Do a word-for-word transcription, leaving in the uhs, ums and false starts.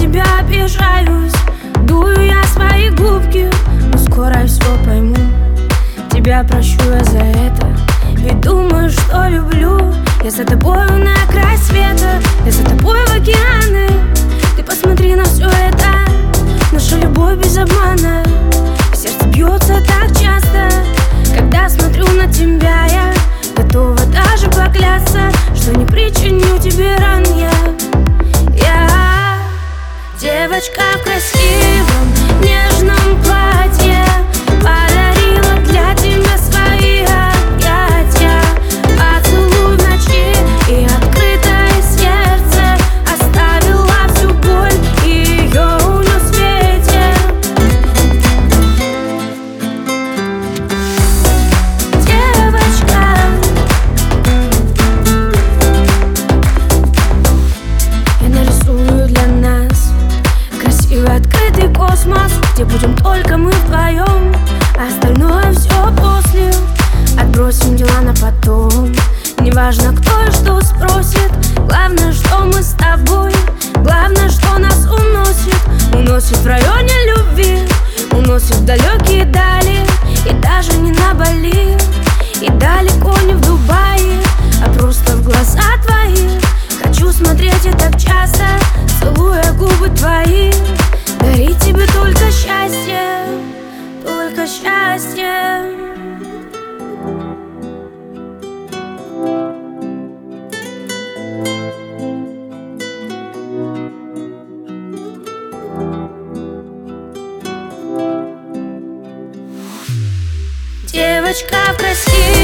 тебя обижаюсь, дую я свои губки, но скоро я все пойму. Тебя прощу я за это, ведь думаю, что люблю. Я за тобою на край света, я за тобой в океаны. Ты посмотри на все это, наша любовь без обмана. Сердце бьется так часто, когда смотрю на тебя. Я готова даже поклясться, что не причиню тебе ран я. Я девочка в красивом нежном платье, подарила для тебя свои объятия. Поцелуй в ночи и открытое сердце, оставила всю боль и ее унес ветер. Девочка, я нарисую для нас красивый открытый космос, где будем только мы вдвоем, а остальное все после. Отбросим дела на потом, неважно кто и что спросит. Главное, что мы с тобой, главное, что нас уносит. Уносит в районе любви, уносит в далекие дали. И даже не на Бали, и далеко не в Дубае, а просто в глаза твои. Хочу смотреть и так часто, целуя губы твои. Дарить тебе только счастье, только счастье. Девочка в красивом